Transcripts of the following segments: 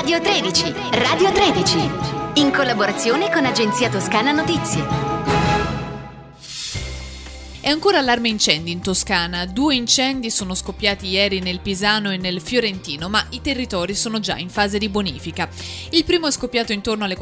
Radio 13, Radio 13, in collaborazione con Agenzia Toscana Notizie. È ancora allarme incendi in Toscana. 2 incendi sono scoppiati ieri nel Pisano e nel Fiorentino, ma i territori sono già in fase di bonifica. Il primo è scoppiato intorno alle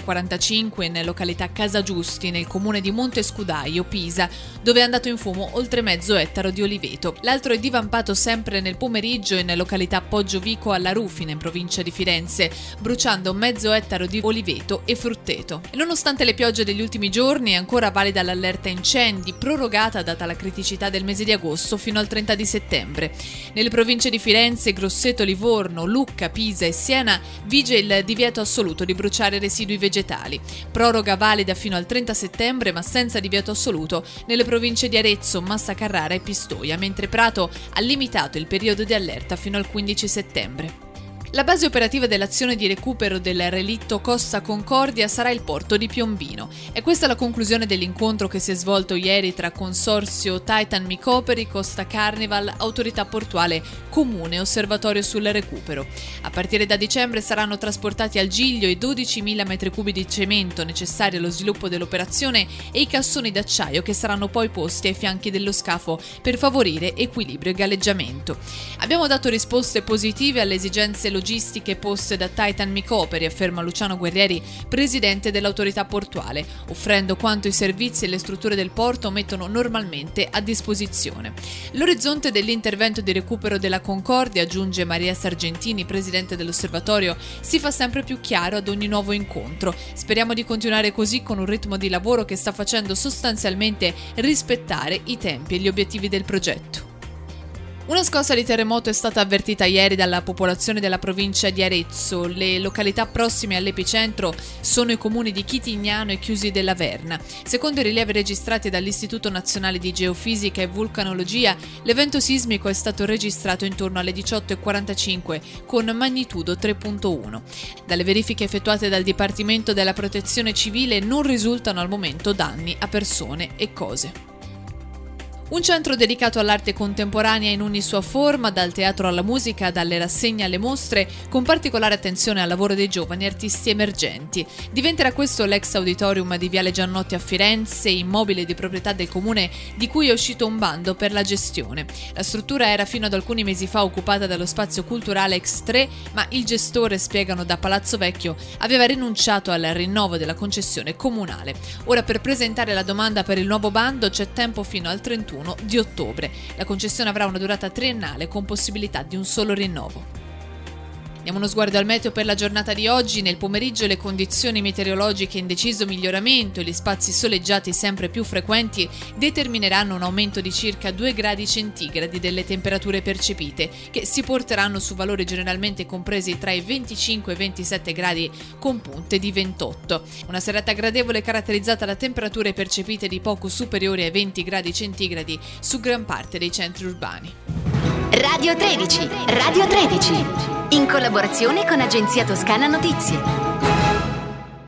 14:45 nella località Casa Giusti, nel comune di Montescudaio, Pisa, dove è andato in fumo oltre mezzo ettaro di oliveto. L'altro è divampato sempre nel pomeriggio in località Poggiovico alla Rufina, in provincia di Firenze, bruciando mezzo ettaro di oliveto e frutteto. E nonostante le piogge degli ultimi giorni, è ancora valida l'allerta incendi, prorogata data la criticità del mese di agosto fino al 30 di settembre. Nelle province di Firenze, Grosseto, Livorno, Lucca, Pisa e Siena vige il divieto assoluto di bruciare residui vegetali. Proroga valida fino al 30 settembre ma senza divieto assoluto nelle province di Arezzo, Massa Carrara e Pistoia, mentre Prato ha limitato il periodo di allerta fino al 15 settembre. La base operativa dell'azione di recupero del relitto Costa Concordia sarà il porto di Piombino. E questa è la conclusione dell'incontro che si è svolto ieri tra Consorzio Titan Micoperi, Costa Carnival, Autorità Portuale, Comune e Osservatorio sul recupero. A partire da dicembre saranno trasportati al Giglio i 12.000 metri cubi di cemento necessari allo sviluppo dell'operazione e i cassoni d'acciaio che saranno poi posti ai fianchi dello scafo per favorire equilibrio e galleggiamento. Abbiamo dato risposte positive alle esigenze logistiche poste da Titan Micoperi, afferma Luciano Guerrieri, presidente dell'autorità portuale, offrendo quanto i servizi e le strutture del porto mettono normalmente a disposizione. L'orizzonte dell'intervento di recupero della Concordia, aggiunge Maria Sargentini, presidente dell'osservatorio, si fa sempre più chiaro ad ogni nuovo incontro. Speriamo di continuare così con un ritmo di lavoro che sta facendo sostanzialmente rispettare i tempi e gli obiettivi del progetto. Una scossa di terremoto è stata avvertita ieri dalla popolazione della provincia di Arezzo. Le località prossime all'epicentro sono i comuni di Chitignano e Chiusi della Verna. Secondo i rilievi registrati dall'Istituto Nazionale di Geofisica e Vulcanologia, l'evento sismico è stato registrato intorno alle 18:45 con magnitudo 3.1. Dalle verifiche effettuate dal Dipartimento della Protezione Civile non risultano al momento danni a persone e cose. Un centro dedicato all'arte contemporanea in ogni sua forma, dal teatro alla musica, dalle rassegne alle mostre, con particolare attenzione al lavoro dei giovani artisti emergenti. Diventerà questo l'ex auditorium di Viale Giannotti a Firenze, immobile di proprietà del comune di cui è uscito un bando per la gestione. La struttura era fino ad alcuni mesi fa occupata dallo spazio culturale X3, ma il gestore, spiegano da Palazzo Vecchio, aveva rinunciato al rinnovo della concessione comunale. Ora, per presentare la domanda per il nuovo bando c'è tempo fino al 31 di ottobre. La concessione avrà una durata triennale con possibilità di un solo rinnovo. Diamo uno sguardo al meteo per la giornata di oggi. Nel pomeriggio le condizioni meteorologiche in deciso miglioramento e gli spazi soleggiati sempre più frequenti determineranno un aumento di circa 2 gradi centigradi delle temperature percepite, che si porteranno su valori generalmente compresi tra i 25 e i 27 gradi con punte di 28. Una serata gradevole caratterizzata da temperature percepite di poco superiori ai 20 gradi centigradi su gran parte dei centri urbani. Radio 13, Radio 13, in collaborazione con Agenzia Toscana Notizie.